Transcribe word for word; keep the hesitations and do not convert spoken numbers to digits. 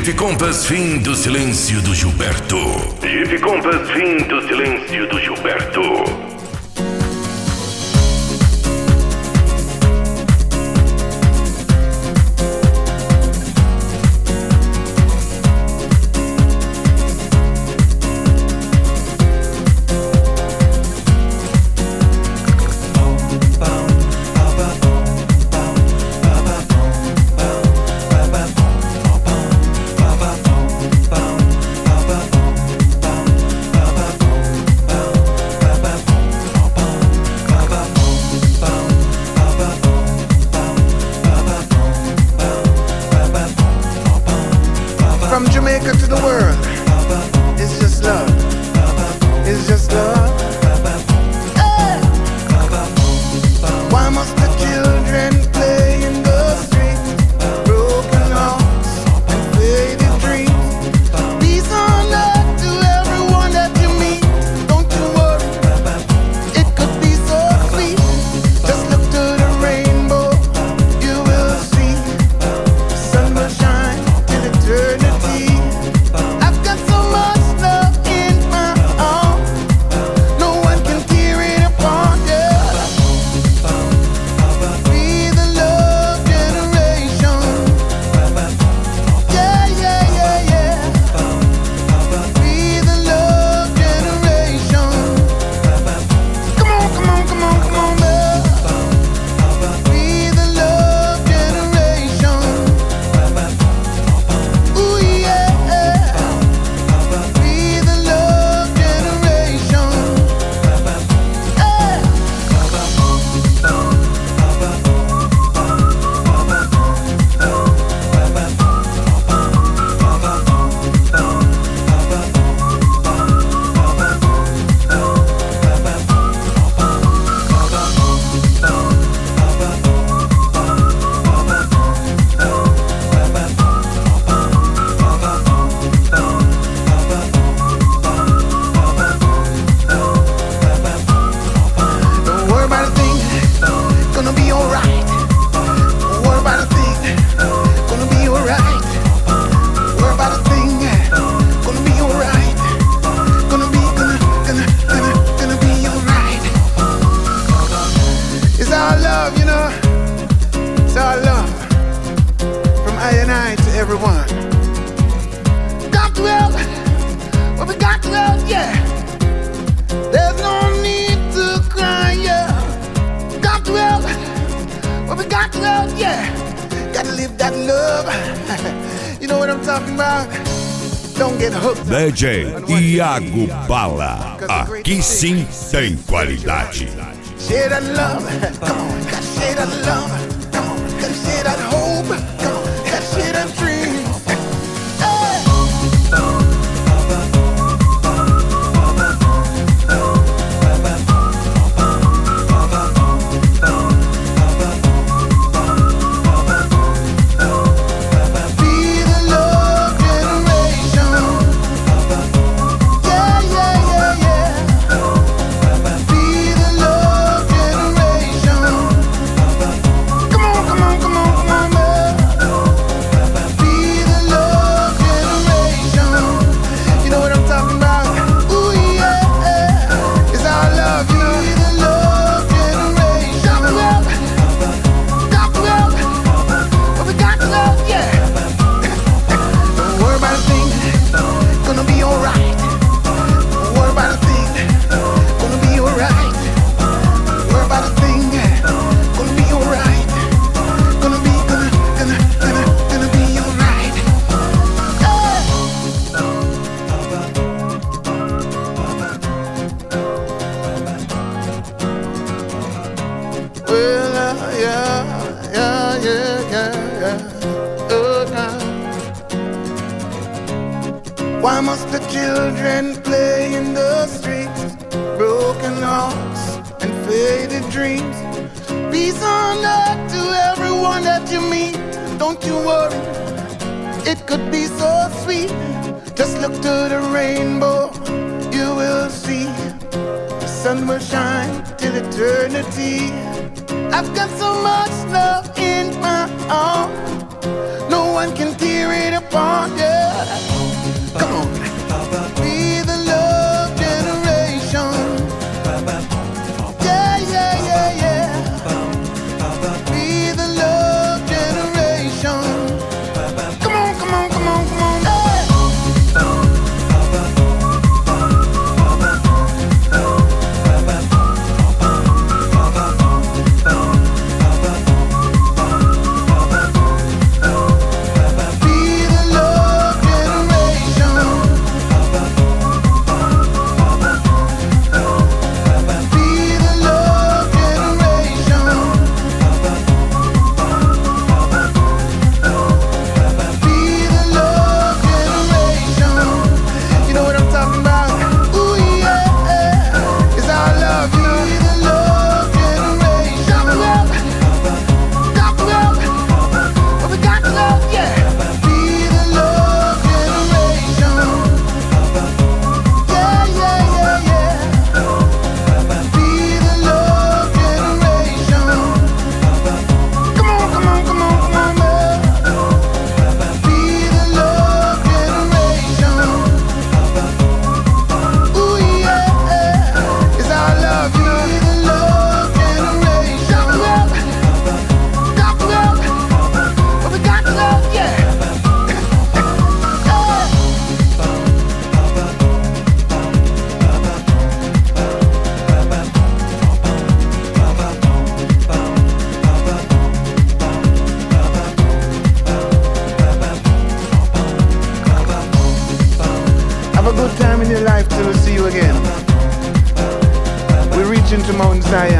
Jeff Compass, fim do silêncio do Gilberto. Jeff Compass, fim do silêncio do Gilberto. From Jamaica to the world, it's just love. It's just love. Hey. Why must the children play in the streets? Broken hearts and faded dreams. Peace on earth to everyone that you meet. Don't you worry, it could be so sweet. Just look to the rainbow, you will see. The sun will shine till eternity. I've got so much love in my arms, no one can tear it apart, yeah. Be the love generation. Yeah, yeah, yeah, yeah. Be the love generation. Come on, come on, come on, come on, man. Be the love generation. Ooh, yeah. Be the love generation. Hey. Don't worry about a thing, gonna be alright. Don't worry about a thing, gonna be alright. Don't worry about a thing, gonna be alright. Gonna be, gonna, gonna, gonna, gonna be alright. It's our love, you know. It's our love. From I and I to everyone. Got to help, what we got to help, yeah. There's no need to cry, yeah. Got to help, what we got to help, yeah. Gotta live that love. You know what I'm talking about? Don't get hooked. D J Iago Bala. Aqui sim tem qualidade. Share that love, come on. Gotta share that love, come on. Gotta share that hope, come on. Gotta share that dream. Hey. Be the love generation. Yeah, yeah, yeah, yeah. Be the love generation. Come on, come on, come on, come on, man. Be the love generation. You know what I'm talking about? Ooh, yeah. It's our love, you know. Be the love generation. Got to help, got to help. But we got to help, yeah. Don't worry about a thing, gonna be alright. Don't worry about a thing, gonna be alright. Don't worry about a thing, gonna be alright. Gonna be, gonna, gonna, gonna, gonna be alright. Hey. Well, uh, yeah, yeah, yeah, yeah, yeah. Oh, now. Why must the children play in the streets? Broken hearts and faded dreams. Peace on earth to everyone that you meet. Don't you worry, it could be so sweet. Just look to the rainbow, you will see. The sun will shine till eternity. I've got so much love in my arms, no one can tear it apart, yeah. Come on. Be the love generation. Yeah, yeah, yeah, yeah. Be the love generation. Come on, come on, come on, come on. Hey. Have a good time in your life till we see you again. We're reaching to Mount Zion.